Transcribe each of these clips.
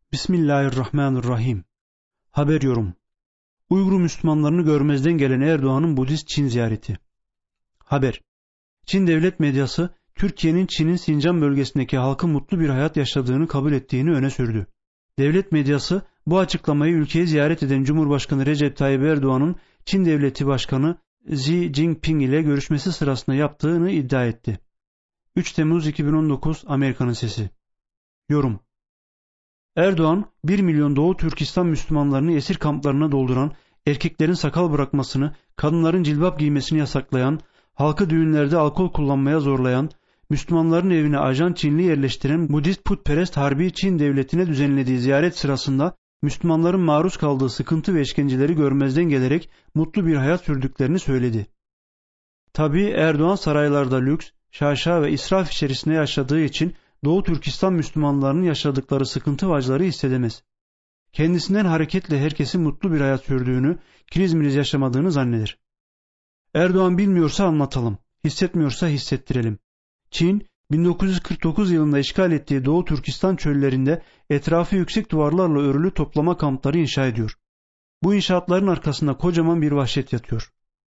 Bismillahirrahmanirrahim. Haber yorum. Uygur Müslümanlarını görmezden gelen Erdoğan'ın Budist Çin ziyareti. Haber. Çin devlet medyası, Türkiye'nin Çin'in Sincan bölgesindeki halkın mutlu bir hayat yaşadığını kabul ettiğini öne sürdü. Devlet medyası, bu açıklamayı ülkeyi ziyaret eden Cumhurbaşkanı Recep Tayyip Erdoğan'ın Çin Devleti Başkanı Xi Jinping ile görüşmesi sırasında yaptığını iddia etti. 3 Temmuz 2019 Amerika'nın Sesi. Yorum. Erdoğan, 1 milyon Doğu Türkistan Müslümanlarını esir kamplarına dolduran, erkeklerin sakal bırakmasını, kadınların cilbap giymesini yasaklayan, halkı düğünlerde alkol kullanmaya zorlayan, Müslümanların evine ajan Çinli yerleştiren Budist putperest harbi Çin devletine düzenlediği ziyaret sırasında Müslümanların maruz kaldığı sıkıntı ve işkenceleri görmezden gelerek mutlu bir hayat sürdüklerini söyledi. Tabii Erdoğan saraylarda lüks, şaşa ve israf içerisinde yaşadığı için Doğu Türkistan Müslümanlarının yaşadıkları sıkıntı ve acıları hissedemez. Kendisinden hareketle herkesin mutlu bir hayat sürdüğünü, kriz yaşamadığını zanneder. Erdoğan bilmiyorsa anlatalım, hissetmiyorsa hissettirelim. Çin, 1949 yılında işgal ettiği Doğu Türkistan çöllerinde etrafı yüksek duvarlarla örülü toplama kampları inşa ediyor. Bu inşaatların arkasında kocaman bir vahşet yatıyor.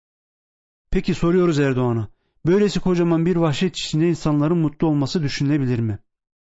Peki soruyoruz Erdoğan'a, böylesi kocaman bir vahşet içinde insanların mutlu olması düşünülebilir mi?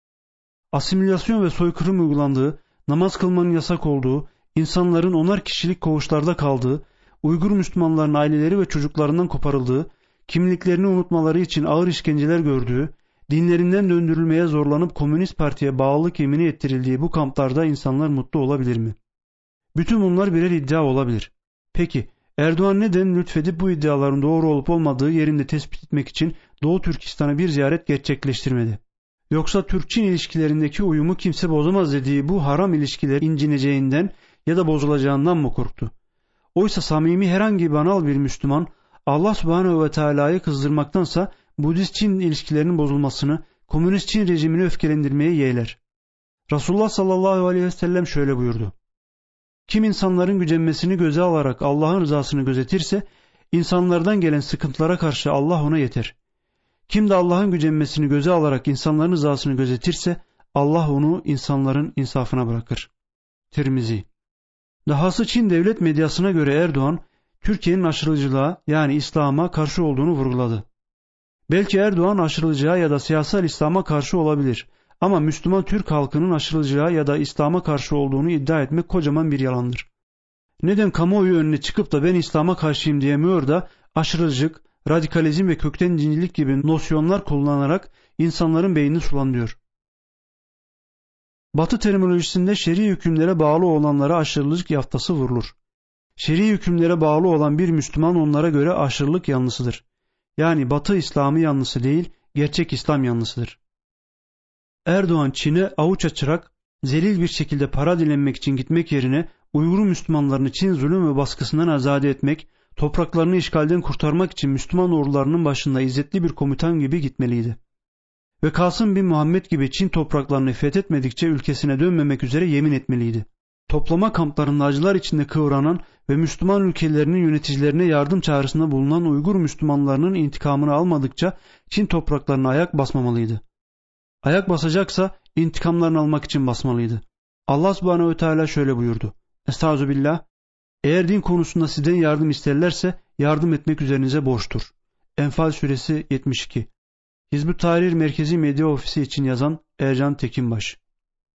Asimilasyon ve soykırım uygulandığı, namaz kılmanın yasak olduğu, insanların 10'ar kişilik koğuşlarda kaldığı, Uygur Müslümanların aileleri ve çocuklarından koparıldığı, kimliklerini unutmaları için ağır işkenceler gördüğü, dinlerinden döndürülmeye zorlanıp Komünist Parti'ye bağlılık yemini ettirildiği bu kamplarda insanlar mutlu olabilir mi? Bütün bunlar birer iddia olabilir. Peki, Erdoğan neden lütfedip bu iddiaların doğru olup olmadığı yerinde tespit etmek için Doğu Türkistan'a bir ziyaret gerçekleştirmedi? Yoksa Türk-Çin ilişkilerindeki uyumu kimse bozamaz dediği bu haram ilişkiler incineceğinden ya da bozulacağından mı korktu? Oysa samimi herhangi banal bir Müslüman Allah Subhanahu ve Teala'yı kızdırmaktansa Budist-Çin ilişkilerinin bozulmasını, Komünist Çin rejimini öfkelendirmeye yeğler. Resulullah sallallahu aleyhi ve sellem şöyle buyurdu. Kim insanların gücenmesini göze alarak Allah'ın rızasını gözetirse, insanlardan gelen sıkıntılara karşı Allah ona yeter. Kim de Allah'ın gücenmesini göze alarak insanların rızasını gözetirse, Allah onu insanların insafına bırakır. Tirmizi. Dahası Çin devlet medyasına göre Erdoğan, Türkiye'nin aşırılıcılığa yani İslam'a karşı olduğunu vurguladı. Belki Erdoğan aşırılıcılığa ya da siyasal İslam'a karşı olabilir. Ama Müslüman Türk halkının aşırılıcılığa ya da İslam'a karşı olduğunu iddia etmek kocaman bir yalandır. Neden kamuoyu önüne çıkıp da ben İslam'a karşıyım diyemiyor da aşırılıcılık, radikalizm ve kökten dincilik gibi nosyonlar kullanarak insanların beynini sulandırıyor? Batı terminolojisinde şer'i hükümlere bağlı olanlara aşırılık yaftası vurulur. Şer'i hükümlere bağlı olan bir Müslüman onlara göre aşırılık yanlısıdır. Yani Batı İslam'ı yanlısı değil, gerçek İslam yanlısıdır. Erdoğan Çin'e avuç açarak zelil bir şekilde para dilenmek için gitmek yerine Uygur Müslümanlarını Çin zulüm ve baskısından azade etmek, topraklarını işgalden kurtarmak için Müslüman ordularının başında izzetli bir komutan gibi gitmeliydi. Ve Kasım bin Muhammed gibi Çin topraklarını fethetmedikçe ülkesine dönmemek üzere yemin etmeliydi. Toplama kamplarında acılar içinde kıvranan ve Müslüman ülkelerinin yöneticilerine yardım çağrısında bulunan Uygur Müslümanlarının intikamını almadıkça Çin topraklarına ayak basmamalıydı. Ayak basacaksa intikamlarını almak için basmalıydı. Allah Subhanahu ve Teala şöyle buyurdu. Estağfirullah. Eğer din konusunda sizden yardım isterlerse yardım etmek üzerinize borçtur. Enfal suresi 72. Hizb-ı Tahrir Merkezi Medya Ofisi için yazan Ercan Tekinbaş.